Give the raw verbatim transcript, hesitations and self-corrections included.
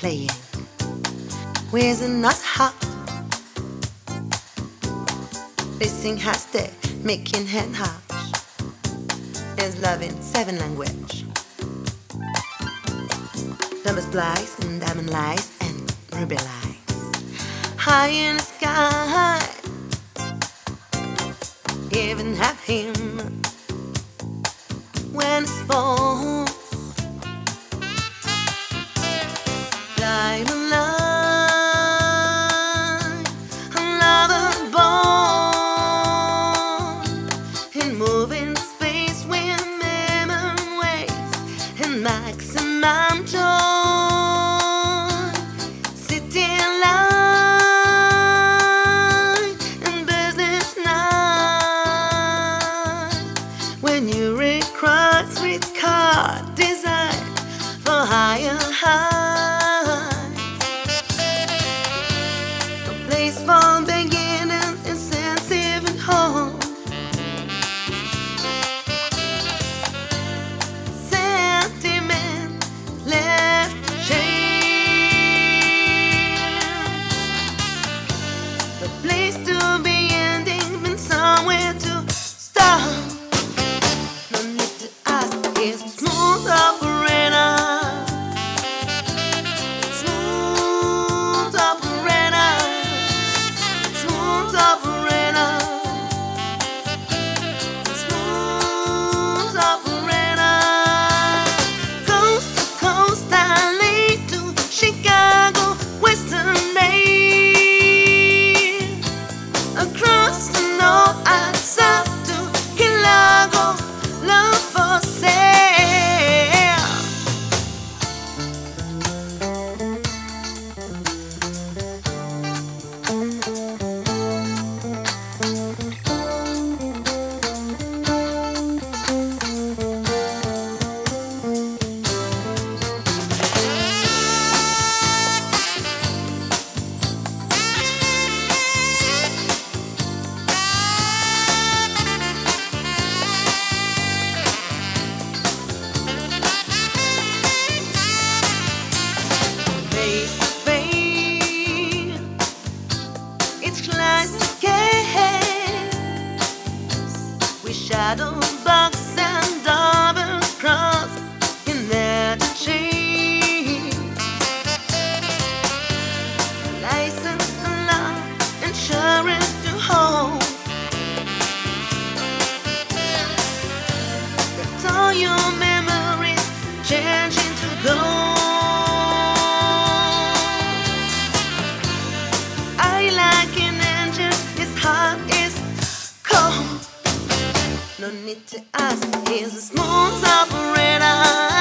playing, whizzing us hot. Listening has stay, making hand harsh. Is loving seven language. Number splice and diamond lights and ruby lights. High in the sky, even have him when it's fall. Diamond line, another ball in moving space with memory waves and maximum joy. City light and business night when you require sweet card design for higher heights. Place for beginners, insensitive and home. Sentiment left to change. The place to be ending, and somewhere to start. No need to ask, it's smooth operator. Smooth operator. Smooth operator, smooth operator, coast to coast, L A to Chicago, Western Maine, across the north and south to Chicago, love for sale. Face to face, it's classic. We shadow box and double cross in there to change. License to love, insurance to hold. But all your memories change into gold. No need to ask, he's a smooth operator.